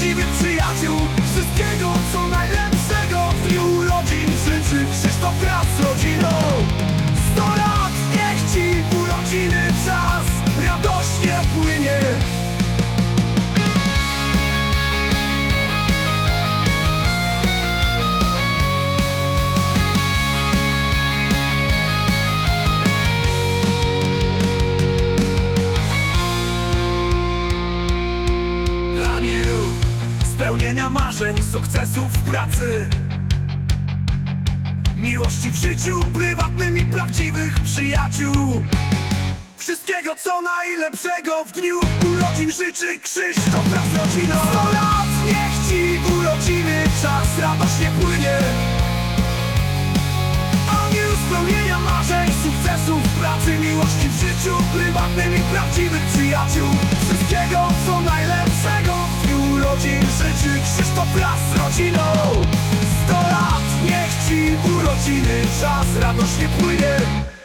prawdziwych przyjaciół. Wszystkiego co najlepszego w dniu urodzin życzy Krzysztof wraz z rodziną. 100 lat, niech ci urodziny czas radośnie płynie. Spełnienia marzeń, sukcesów w pracy, miłości w życiu prywatnym i prawdziwych przyjaciół. Wszystkiego co najlepszego w dniu urodzin życzy Krzysztof wraz z rodziną. 100 lat, niech ci urodziny czas radośnie płynie. Aniu spełnienia marzeń, sukcesów w pracy, miłości w życiu prywatnym i prawdziwych przyjaciół. Wszystkiego co najlepszego w dniu urodzin życzy Krzysztof wraz z rodziną. 100 lat, niech ci urodziny czas radośnie płynie.